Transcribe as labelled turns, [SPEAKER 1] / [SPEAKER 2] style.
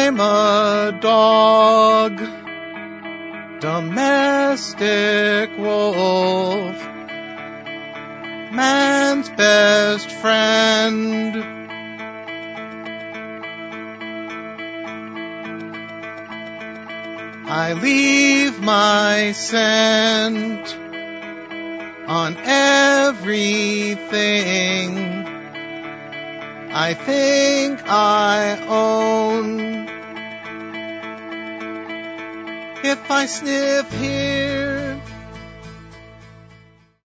[SPEAKER 1] I'm a dog, domestic wolf, man's best friend. I leave my scent on everything I think I own. If I sniff here,